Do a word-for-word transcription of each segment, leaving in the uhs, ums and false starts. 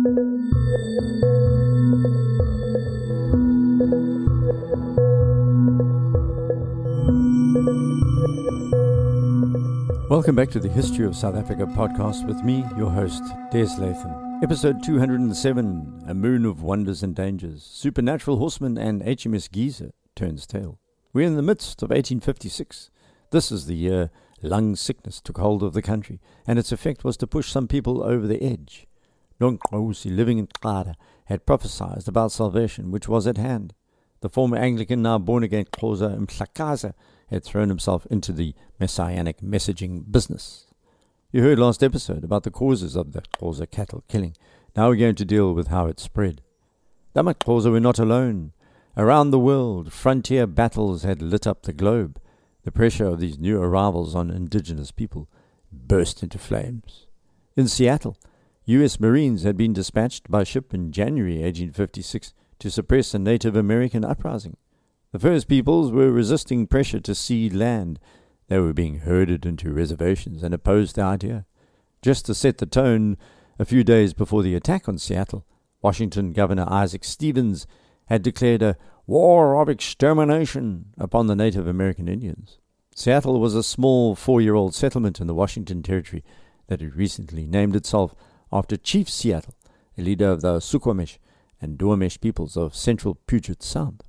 Welcome back to the History of South Africa podcast with me, your host, Des Latham. Episode two hundred seven, A Moon of Wonders and Dangers, Supernatural Horseman and H M S Giza turns tail. We're in the midst of eighteen fifty-six. This is the year lung sickness took hold of the country, and its effect was to push some people over the edge. Nongqawuse, living in Xara, had prophesied about salvation, which was at hand. The former Anglican, now born-again Xhosa Mhlakaza, had thrown himself into the messianic messaging business. You heard last episode about the causes of the Xhosa cattle killing. Now we're going to deal with how it spread. The Xhosa were not alone. Around the world, frontier battles had lit up the globe. The pressure of these new arrivals on indigenous people burst into flames. In Seattle, U S Marines had been dispatched by ship in January eighteen fifty-six to suppress a Native American uprising. The First Peoples were resisting pressure to cede land. They were being herded into reservations and opposed the idea. Just to set the tone, a few days before the attack on Seattle, Washington Governor Isaac Stevens had declared a war of extermination upon the Native American Indians. Seattle was a small four-year-old settlement in the Washington Territory that had recently named itself after Chief Seattle, a leader of the Suquamish and Duwamish peoples of central Puget Sound.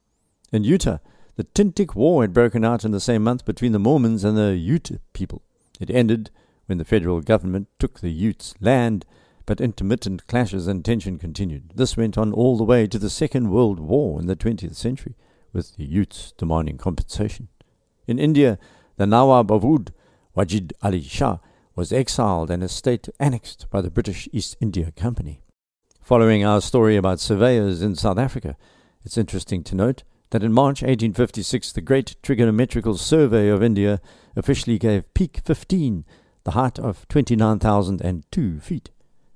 In Utah, the Tintic War had broken out in the same month between the Mormons and the Ute people. It ended when the federal government took the Utes' land, but intermittent clashes and tension continued. This went on all the way to the Second World War in the twentieth century, with the Utes demanding compensation. In India, the Nawab of Oudh, Wajid Ali Shah, was exiled and his state annexed by the British East India Company. Following our story about surveyors in South Africa, it's interesting to note that in March eighteen fifty-six, the Great Trigonometrical Survey of India officially gave Peak fifteen the height of twenty-nine thousand two feet.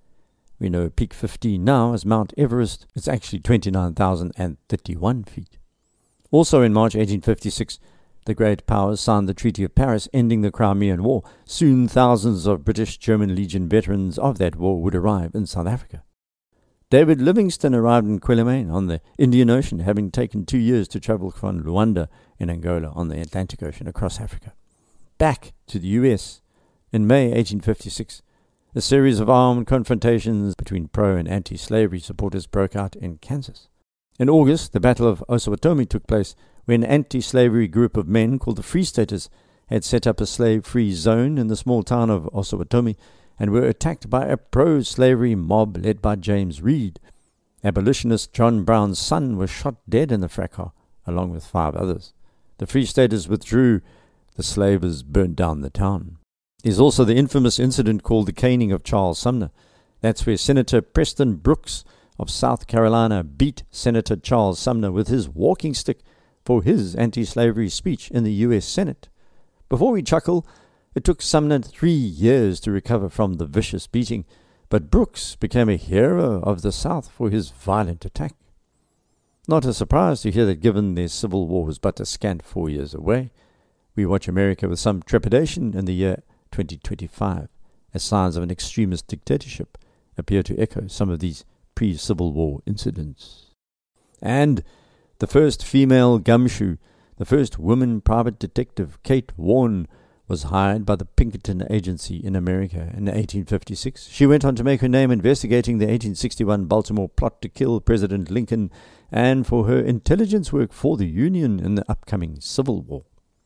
We know Peak fifteen now as Mount Everest. It's actually twenty-nine thousand thirty-one feet. Also in March eighteen fifty-six, the great powers signed the Treaty of Paris, ending the Crimean War. Soon thousands of British German Legion veterans of that war would arrive in South Africa. David Livingstone arrived in Quelimane on the Indian Ocean, having taken two years to travel from Luanda in Angola on the Atlantic Ocean across Africa. Back to the U S in May eighteen fifty-six, a series of armed confrontations between pro- and anti-slavery supporters broke out in Kansas. In August, the Battle of Osawatomie took place, when an anti-slavery group of men called the Free Staters had set up a slave-free zone in the small town of Osawatomie, and were attacked by a pro-slavery mob led by James Reed. Abolitionist John Brown's son was shot dead in the fracas, along with five others. The Free Staters withdrew. The slavers burned down the town. There's also the infamous incident called the caning of Charles Sumner. That's where Senator Preston Brooks of South Carolina beat Senator Charles Sumner with his walking stick for his anti-slavery speech in the U S Senate. Before we chuckle, it took Sumner three years to recover from the vicious beating, but Brooks became a hero of the South for his violent attack. Not a surprise to hear that given their civil war was but a scant four years away, we watch America with some trepidation in the year twenty twenty-five, as signs of an extremist dictatorship appear to echo some of these pre-Civil War incidents. And the first female gumshoe, the first woman private detective, Kate Warren, was hired by the Pinkerton Agency in America in eighteen fifty-six. She went on to make her name investigating the eighteen sixty-one Baltimore plot to kill President Lincoln and for her intelligence work for the Union in the upcoming Civil War.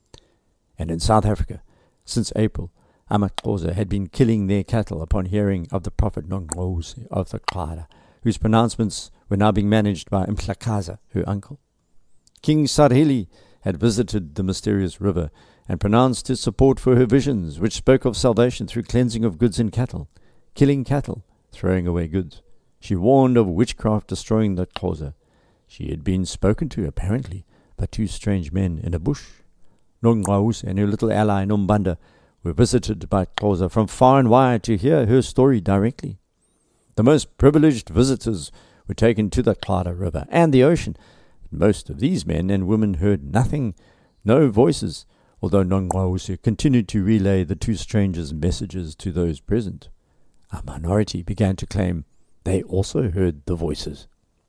And in South Africa, since April, amaXhosa had been killing their cattle upon hearing of the prophet Nongqawuse of the Xhosa, whose pronouncements were now being managed by Mhlakaza, her uncle. King Sarhili had visited the mysterious river and pronounced his support for her visions, which spoke of salvation through cleansing of goods and cattle, killing cattle, throwing away goods. She warned of witchcraft destroying the Xhosa. She had been spoken to, apparently, by two strange men in a bush. Nongqawuse and her little ally Nombanda were visited by Xhosa from far and wide to hear her story directly. The most privileged visitors were taken to the Xhosa River and the ocean. Most of these men and women heard nothing, no voices, although Nongqawuse continued to relay the two strangers' messages to those present. A minority began to claim they also heard the voices.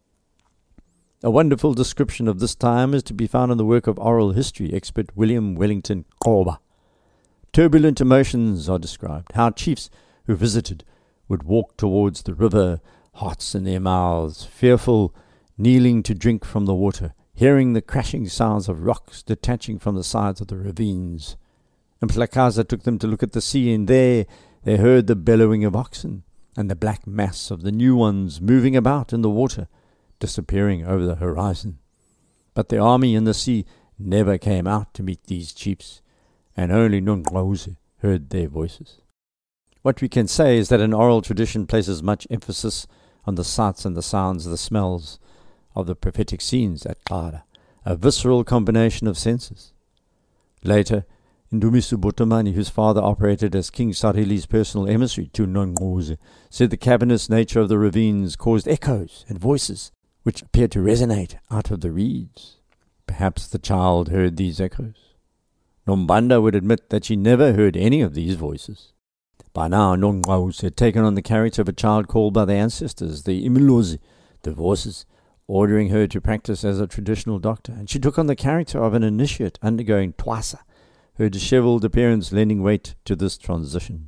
A wonderful description of this time is to be found in the work of oral history expert William Wellington Qoba. Turbulent emotions are described, how chiefs who visited would walk towards the river, hearts in their mouths, fearful, kneeling to drink from the water, hearing the crashing sounds of rocks detaching from the sides of the ravines. Mhlakaza took them to look at the sea, and there they heard the bellowing of oxen, and the black mass of the new ones moving about in the water, disappearing over the horizon. But the army in the sea never came out to meet these chiefs, and only Nongqawuse heard their voices. What we can say is that an oral tradition places much emphasis on the sights and the sounds, the smells of the prophetic scenes at Qara, a visceral combination of senses. Later, Ndumisu Botomani, whose father operated as King Sarili's personal emissary to Nongqawuse, said the cavernous nature of the ravines caused echoes and voices which appeared to resonate out of the reeds. Perhaps the child heard these echoes. Nombanda would admit that she never heard any of these voices. By now, Nongqawuse had taken on the character of a child called by the ancestors, the Imilozi, the voices, ordering her to practice as a traditional doctor, and she took on the character of an initiate undergoing twasa, her dishevelled appearance lending weight to this transition.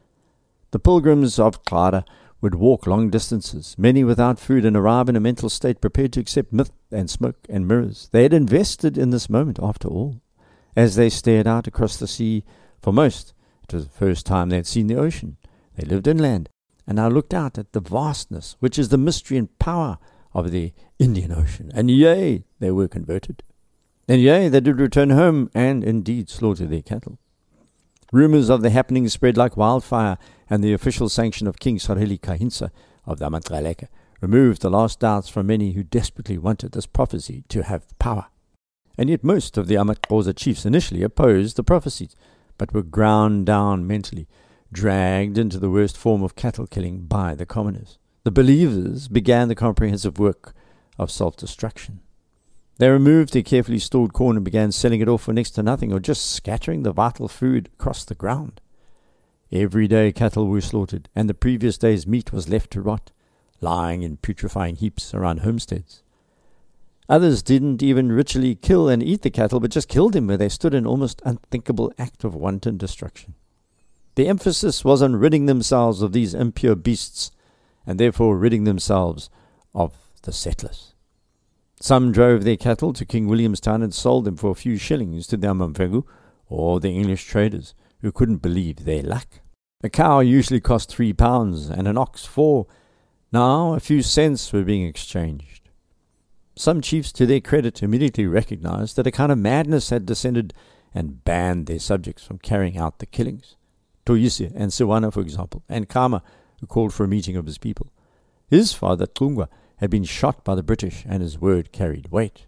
The pilgrims of Qara would walk long distances, many without food, and arrive in a mental state prepared to accept myth and smoke and mirrors. They had invested in this moment, after all. As they stared out across the sea, for most, it was the first time they had seen the ocean. They lived inland, and now looked out at the vastness, which is the mystery and power of the Indian Ocean. And yea, they were converted. And yea, they did return home, and indeed slaughter their cattle. Rumours of the happenings spread like wildfire, and the official sanction of King Sarili Kahinsa of the Amatraleka removed the last doubts from many who desperately wanted this prophecy to have power. And yet most of the Amatkosa chiefs initially opposed the prophecies, but were ground down mentally, dragged into the worst form of cattle killing by the commoners. The believers began the comprehensive work of self-destruction. They removed their carefully stored corn and began selling it off for next to nothing, or just scattering the vital food across the ground. Every day cattle were slaughtered, and the previous day's meat was left to rot, lying in putrefying heaps around homesteads. Others didn't even ritually kill and eat the cattle, but just killed them where they stood, in almost unthinkable act of wanton destruction. The emphasis was on ridding themselves of these impure beasts, and therefore ridding themselves of the settlers. Some drove their cattle to King Williamstown and sold them for a few shillings to the Amamfegu, or the English traders, who couldn't believe their luck. A cow usually cost three pounds, and an ox four. Now a few cents were being exchanged. Some chiefs, to their credit, immediately recognized that a kind of madness had descended and banned their subjects from carrying out the killings. Toyise and Siwana, for example, and Kama, who called for a meeting of his people. His father, Tungwa, had been shot by the British, and his word carried weight.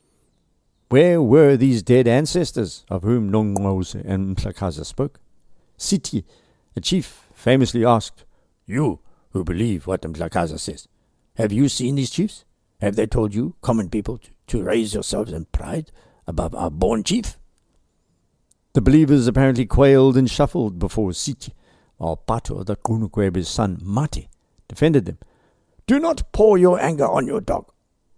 Where were these dead ancestors of whom Nongqawuse and Mhlakaza spoke? Siti, a chief, famously asked, "You, who believe what Mhlakaza says, have you seen these chiefs? Have they told you, common people, to, to raise yourselves in pride above our born chief?" The believers apparently quailed and shuffled before Siti, while Pato, the Kunukwebe's son, Mate, defended them. "Do not pour your anger on your dog."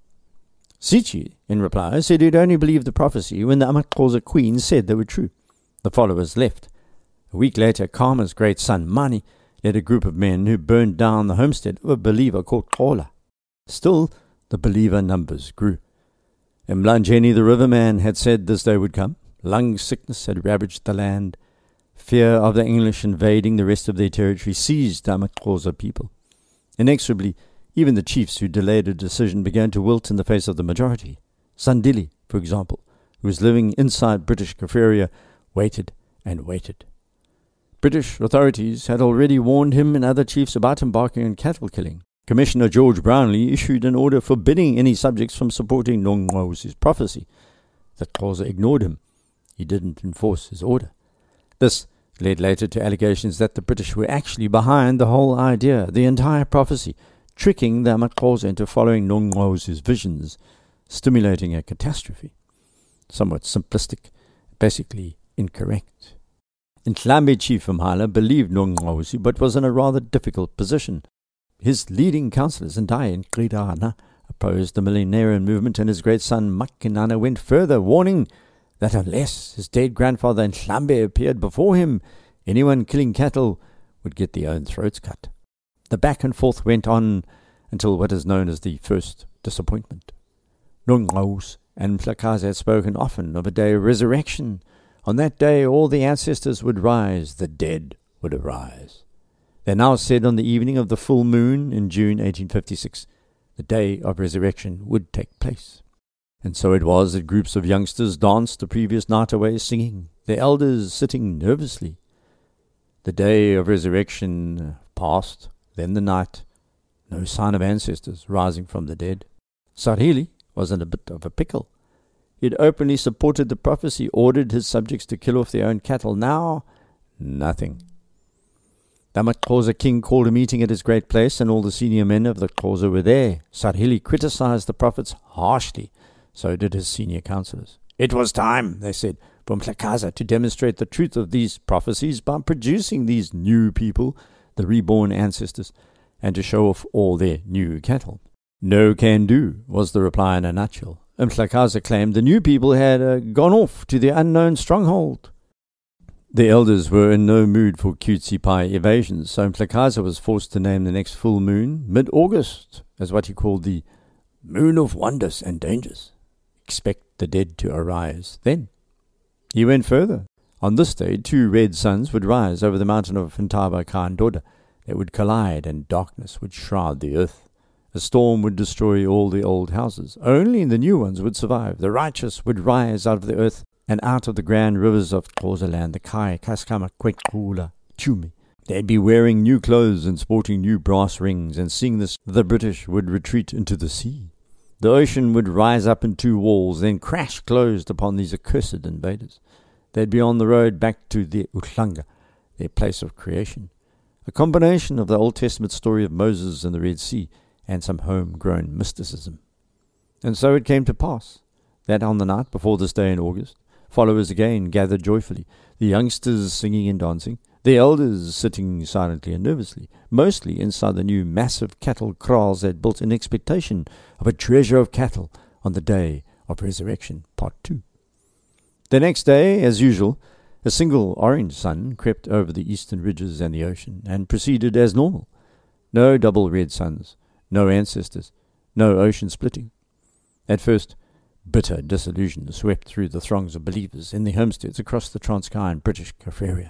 Siti, in reply, said he'd only believed the prophecy when the Amatkosa queen said they were true. The followers left. A week later, Kama's great son, Mani, led a group of men who burned down the homestead of a believer called Kola. Still, the believer numbers grew. Mlanjeni, the riverman, had said this day would come. Lung sickness had ravaged the land. Fear of the English invading the rest of their territory seized the Amatkosa people. Inexorably, even the chiefs who delayed a decision began to wilt in the face of the majority. Sandili, for example, who was living inside British Kaffraria, waited and waited. British authorities had already warned him and other chiefs about embarking on cattle killing. Commissioner George Brownlee issued an order forbidding any subjects from supporting Nongqawuse's prophecy. The Xhosa ignored him. He didn't enforce his order. This led later to allegations that the British were actually behind the whole idea, the entire prophecy, tricking the Amatkosa into following Nongqawuse's visions, stimulating a catastrophe. Somewhat simplistic, basically incorrect. Nhlambe chief Mhala believed Nongqawuse, but was in a rather difficult position. His leading councillors, Ndai and Kridana, opposed the millenarian movement, and his great son Makinana went further, warning that unless his dead grandfather Nhlambe appeared before him, anyone killing cattle would get their own throats cut. The back and forth went on until what is known as the First Disappointment. Nongqawuse and Mhlakaza had spoken often of a day of resurrection. On that day all the ancestors would rise, the dead would arise. They now said on the evening of the full moon in June eighteen fifty-six, the day of resurrection would take place. And so it was that groups of youngsters danced the previous night away singing, their elders sitting nervously. The day of resurrection passed, then the night, no sign of ancestors rising from the dead. Sarhili was in a bit of a pickle. He had openly supported the prophecy, ordered his subjects to kill off their own cattle. Now, nothing. The Xhosa king called a meeting at his great place, and all the senior men of the Xhosa were there. Sarhili criticized the prophets harshly. So did his senior councillors. It was time, they said, for Mhlakaza to demonstrate the truth of these prophecies by producing these new people, the reborn ancestors, and to show off all their new cattle. No can do, was the reply in a nutshell. Mhlakaza claimed the new people had uh, gone off to their unknown stronghold. The elders were in no mood for cutesy pie evasions, so Mhlakaza was forced to name the next full moon, mid-August, as what he called the Moon of Wonders and Dangers. Expect the dead to arise then. He went further. On this day, two red suns would rise over the mountain of Ntaba Khandoda. They would collide, and darkness would shroud the earth. A storm would destroy all the old houses. Only the new ones would survive. The righteous would rise out of the earth and out of the grand rivers of Xhosa land, the Kai, Kaskama, Kwetkula, Chumi. They'd be wearing new clothes and sporting new brass rings, and seeing this, the British would retreat into the sea. The ocean would rise up in two walls, then crash closed upon these accursed invaders. They'd be on the road back to their Uhlanga, their place of creation. A combination of the Old Testament story of Moses and the Red Sea and some homegrown mysticism. And so it came to pass that on the night before this day in August, followers again gathered joyfully, the youngsters singing and dancing, the elders sitting silently and nervously, mostly inside the new massive cattle kraals they'd built in expectation of a treasure of cattle on the day of resurrection, part two. The next day, as usual, a single orange sun crept over the eastern ridges and the ocean, and proceeded as normal. No double red suns, no ancestors, no ocean splitting. At first, bitter disillusion swept through the throngs of believers in the homesteads across the Transkei and British Kaffraria.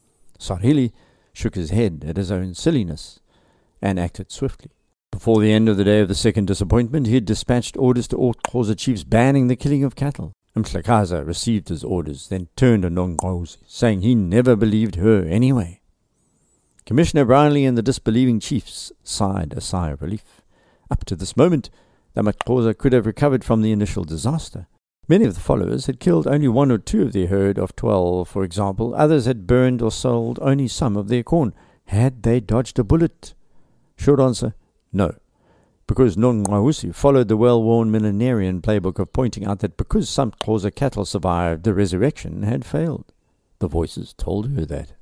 Sarhili shook his head at his own silliness and acted swiftly. Before the end of the day of the second disappointment, he had dispatched orders to all Xhosa chiefs banning the killing of cattle. Mhlakaza received his orders, then turned on Nongqawuse, saying he never believed her anyway. Commissioner Brownlee and the disbelieving chiefs sighed a sigh of relief. Up to this moment, the Xhosa could have recovered from the initial disaster. Many of the followers had killed only one or two of their herd of twelve, for example. Others had burned or sold only some of their corn. Had they dodged a bullet? Short answer, no. Because Nongqawuse followed the well-worn millenarian playbook of pointing out that because some Xhosa cattle survived, the resurrection had failed. The voices told her that.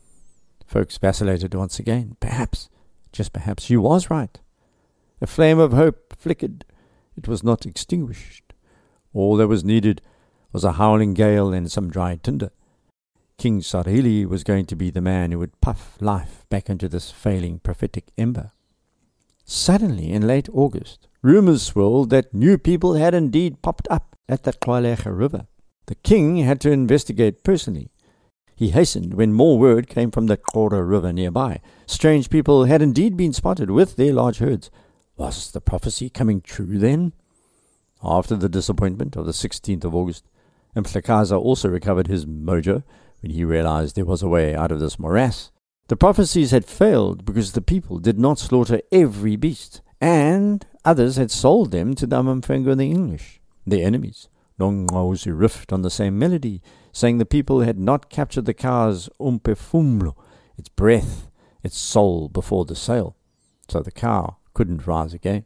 Folks vacillated once again. Perhaps, just perhaps, she was right. A flame of hope flickered. It was not extinguished. All that was needed was a howling gale and some dry tinder. King Sarhili was going to be the man who would puff life back into this failing prophetic ember. Suddenly, in late August, rumours swirled that new people had indeed popped up at the Khwalecha River. The king had to investigate personally. He hastened when more word came from the Khora River nearby. Strange people had indeed been spotted with their large herds. Was the prophecy coming true then? After the disappointment of the sixteenth of August, Mhlakaza also recovered his mojo when he realized there was a way out of this morass. The prophecies had failed because the people did not slaughter every beast, and others had sold them to the Amamfengo and the English, their enemies. Nongqawuse riffed on the same melody, saying the people had not captured the cow's umpefumlo, its breath, its soul before the sale, so the cow couldn't rise again.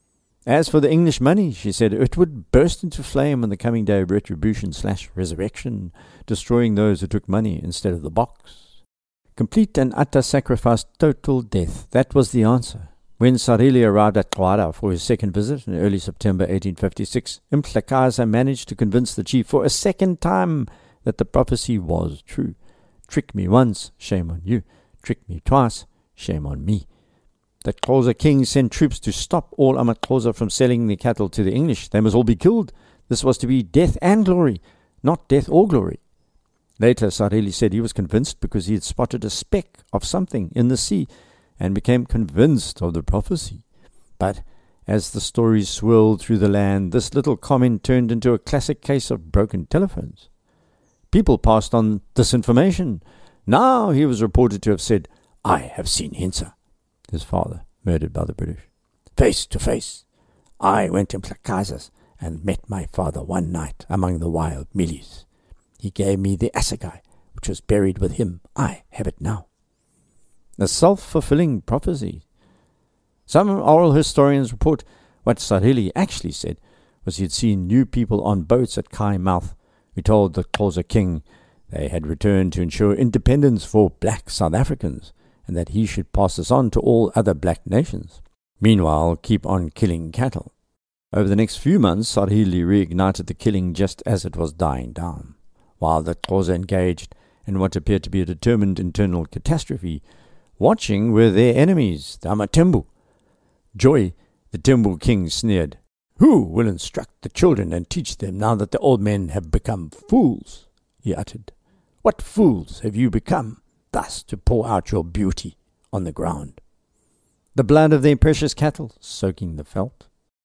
As for the English money, she said, it would burst into flame on the coming day of retribution slash resurrection, destroying those who took money instead of the box. Complete and utter sacrifice, total death. That was the answer. When Sarili arrived at Xwara for his second visit in early September eighteen fifty-six, Mhlakaza managed to convince the chief for a second time that the prophecy was true. Trick me once, shame on you. Trick me twice, shame on me. The Xhosa king sent troops to stop all AmaXhosa from selling the cattle to the English. They must all be killed. This was to be death and glory, not death or glory. Later, Sarili said he was convinced because he had spotted a speck of something in the sea and became convinced of the prophecy. But as the stories swirled through the land, this little comment turned into a classic case of broken telephones. People passed on disinformation. Now he was reported to have said, "I have seen Hintsa," his father, murdered by the British. "Face to face. I went to Mhlakaza's and met my father one night among the wild mealies. He gave me the assegai, which was buried with him. I have it now." A self-fulfilling prophecy. Some oral historians report what Sarili actually said was he had seen new people on boats at Khai mouth who told the Xhosa king they had returned to ensure independence for black South Africans and that he should pass this on to all other black nations. Meanwhile, keep on killing cattle. Over the next few months, Sarili reignited the killing just as it was dying down. While the Xhosa engaged in what appeared to be a determined internal catastrophe, watching were their enemies, the Amatembu. Joy, the Tembu king, sneered, "Who will instruct the children and teach them now that the old men have become fools?" he uttered. "What fools have you become, thus to pour out your beauty on the ground?" The blood of their precious cattle soaking the veldt.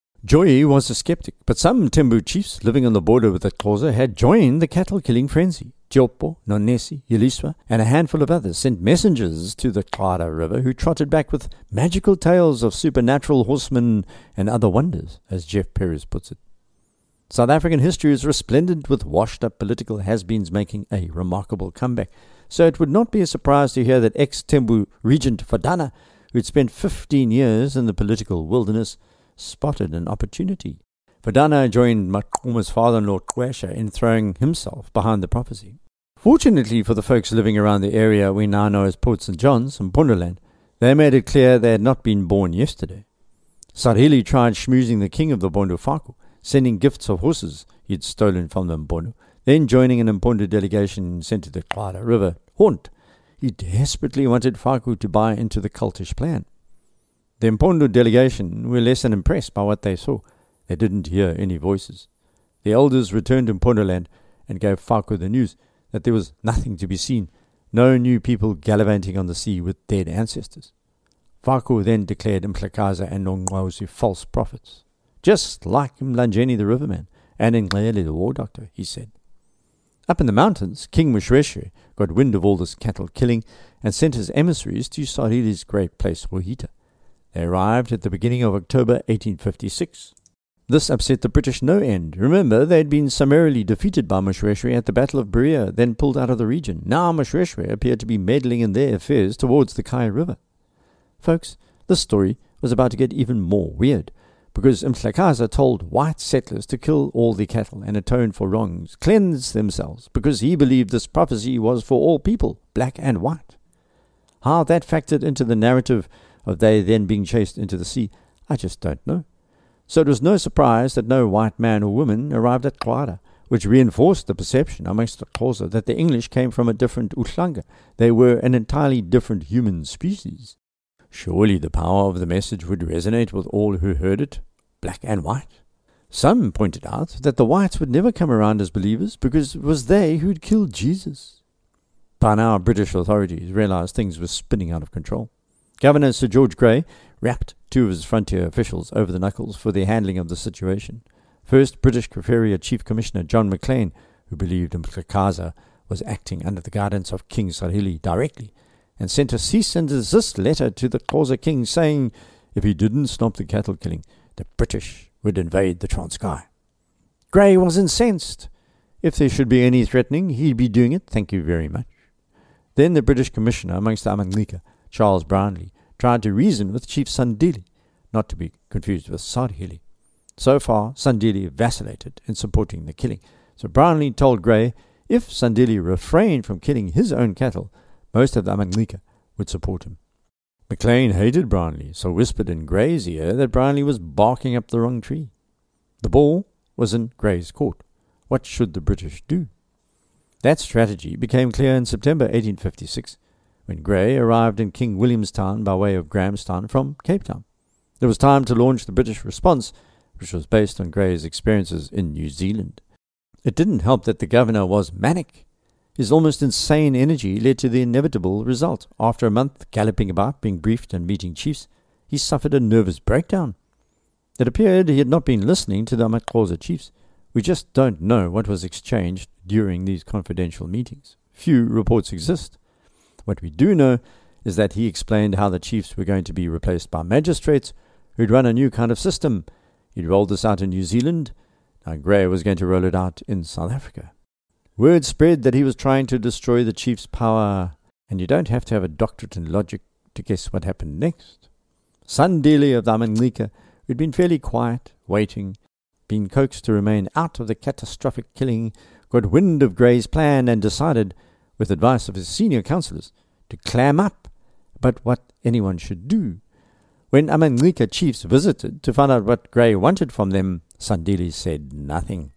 Joy was a skeptic, but some Tembu chiefs living on the border with the Xhosa had joined the cattle-killing frenzy. Tiopo, Nonesi, Yeliswa, and a handful of others sent messengers to the Xwara River who trotted back with magical tales of supernatural horsemen and other wonders, as Jeff Perez puts it. South African history is resplendent with washed-up political has-beens making a remarkable comeback, so it would not be a surprise to hear that ex-Tembu Regent Fadana, who had spent fifteen years in the political wilderness, spotted an opportunity. Fadana joined Maqhuma's father-in-law Xwesha in throwing himself behind the prophecy. Fortunately for the folks living around the area we now know as Port Saint John's and Pondoland, they made it clear they had not been born yesterday. Sarili tried schmoozing the king of the Mpondo Faku, sending gifts of horses he had stolen from the Mpondo, then joining an Mpondo delegation sent to the Xwara River haunt. He desperately wanted Faku to buy into the cultish plan. The Mpondo delegation were less than impressed by what they saw. They didn't hear any voices. The elders returned to Mpondoland and gave Faku the news that there was nothing to be seen, no new people gallivanting on the sea with dead ancestors. Faku then declared Mhlakaza and Nongqawuse false prophets, just like Mlanjeni the riverman and Ngqele the war doctor, he said. Up in the mountains, King Moshoeshoe got wind of all this cattle killing and sent his emissaries to Sarili's great place, Rohita. They arrived at the beginning of October eighteen fifty-six. This upset the British no end. Remember, they had been summarily defeated by Moshoeshoe at the Battle of Berea, then pulled out of the region. Now Moshoeshoe appeared to be meddling in their affairs towards the Khai River. Folks, this story was about to get even more weird, because Mhlakaza told white settlers to kill all the cattle and atone for wrongs, cleanse themselves, because he believed this prophecy was for all people, black and white. How that factored into the narrative of they then being chased into the sea, I just don't know. So it was no surprise that no white man or woman arrived at Xwara, which reinforced the perception amongst the Xhosa that the English came from a different Uhlanga. They were an entirely different human species. Surely the power of the message would resonate with all who heard it, black and white. Some pointed out that the whites would never come around as believers because it was they who'd killed Jesus. By now, British authorities realized things were spinning out of control. Governor Sir George Grey rapped two of his frontier officials over the knuckles for their handling of the situation. First, British Kaffraria Chief Commissioner John Maclean, who believed Mhlakaza was acting under the guidance of King Sarili directly, and sent a cease and desist letter to the Xhosa king saying if he didn't stop the cattle killing, the British would invade the Transkei. Grey was incensed. If there should be any threatening, he'd be doing it, thank you very much. Then the British Commissioner amongst the Amangika, Charles Brownlee, tried to reason with Chief Sandile, not to be confused with Sarili. So far, Sandile vacillated in supporting the killing, so Brownlee told Grey if Sandile refrained from killing his own cattle, most of the Amangika would support him. Maclean hated Brownlee, so whispered in Grey's ear that Brownlee was barking up the wrong tree. The ball was in Grey's court. What should the British do? That strategy became clear in September eighteen fifty-six, when Grey arrived in King Williamstown by way of Grahamstown from Cape Town. It was time to launch the British response, which was based on Grey's experiences in New Zealand. It didn't help that the governor was manic. His almost insane energy led to the inevitable result. After a month galloping about, being briefed and meeting chiefs, he suffered a nervous breakdown. It appeared he had not been listening to the Amakhoza chiefs. We just don't know what was exchanged during these confidential meetings. Few reports exist. What we do know is that he explained how the chiefs were going to be replaced by magistrates who'd run a new kind of system. He'd rolled this out in New Zealand. Now Grey was going to roll it out in South Africa. Word spread that he was trying to destroy the chief's power, and you don't have to have a doctorate in logic to guess what happened next. Sandile of the Amancika, who'd been fairly quiet, waiting, been coaxed to remain out of the catastrophic killing, got wind of Grey's plan and decided, with advice of his senior councillors, to clam up about what anyone should do. When Amancika chiefs visited to find out what Grey wanted from them, Sandile said nothing.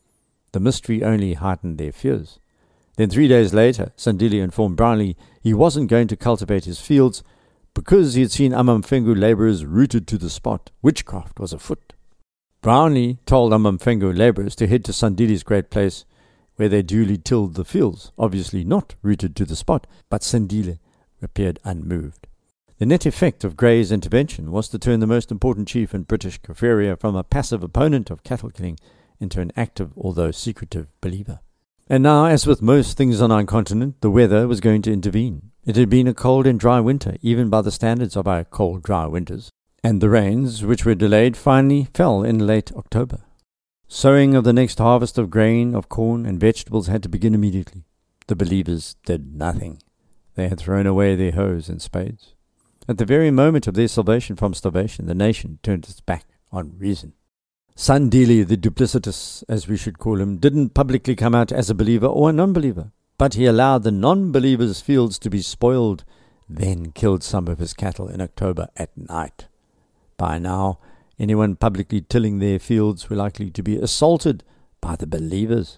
The mystery only heightened their fears. Then three days later, Sandile informed Brownlee he wasn't going to cultivate his fields because he had seen Amamfengu labourers rooted to the spot. Witchcraft was afoot. Brownlee told Amamfengu labourers to head to Sandile's great place, where they duly tilled the fields, obviously not rooted to the spot, but Sandile appeared unmoved. The net effect of Grey's intervention was to turn the most important chief in British Kaffraria from a passive opponent of cattle killing into an active, although secretive, believer. And now, as with most things on our continent, the weather was going to intervene. It had been a cold and dry winter, even by the standards of our cold, dry winters, and the rains, which were delayed, finally fell in late October. Sowing of the next harvest of grain, of corn, and vegetables had to begin immediately. The believers did nothing. They had thrown away their hoes and spades. At the very moment of their salvation from starvation, the nation turned its back on reason. Sandile, the duplicitous, as we should call him, didn't publicly come out as a believer or a non-believer, but he allowed the non-believers' fields to be spoiled, then killed some of his cattle in October at night. By now, anyone publicly tilling their fields were likely to be assaulted by the believers.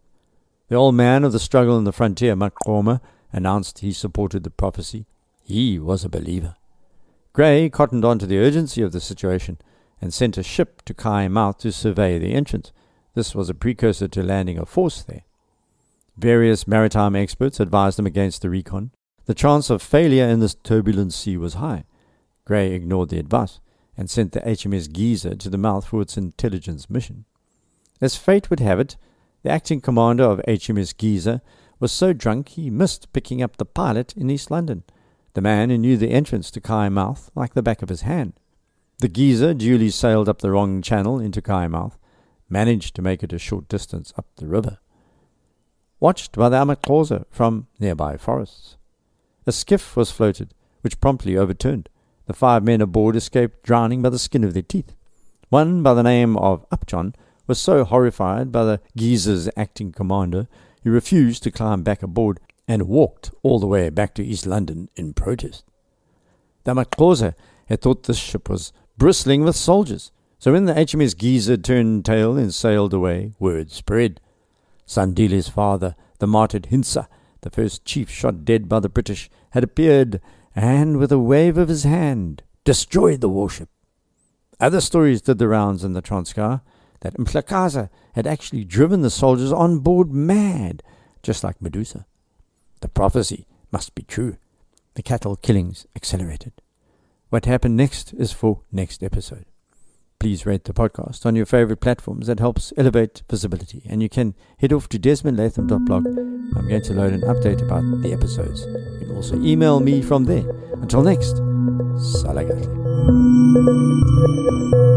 The old man of the struggle in the frontier, Maqoma, announced he supported the prophecy. He was a believer. Grey cottoned on to the urgency of the situation and sent a ship to Kai Mouth to survey the entrance. This was a precursor to landing a force there. Various maritime experts advised him against the recon. The chance of failure in this turbulent sea was high. Grey ignored the advice and sent the H M S Giza to the mouth for its intelligence mission. As fate would have it, the acting commander of H M S Giza was so drunk he missed picking up the pilot in East London, the man who knew the entrance to Kai Mouth like the back of his hand. The Giza duly sailed up the wrong channel into Kai Mouth, managed to make it a short distance up the river, watched by the Amakhoza from nearby forests. A skiff was floated, which promptly overturned. The five men aboard escaped drowning by the skin of their teeth. One, by the name of Upjohn, was so horrified by the Giza's acting commander, he refused to climb back aboard and walked all the way back to East London in protest. The Amakhoza had thought this ship was bristling with soldiers, so when the H M S Giza turned tail and sailed away, word spread. Sandile's father, the martyred Hinsa, the first chief shot dead by the British, had appeared and, with a wave of his hand, destroyed the warship. Other stories did the rounds in the Transkei, that Mhlakaza had actually driven the soldiers on board mad, just like Medusa. The prophecy must be true. The cattle killings accelerated. What happened next is for next episode. Please rate the podcast on your favorite platforms. That helps elevate visibility. And you can head off to desmond latham dot blog. I'm going to load an update about the episodes. You can also email me from there. Until next, Salagatle.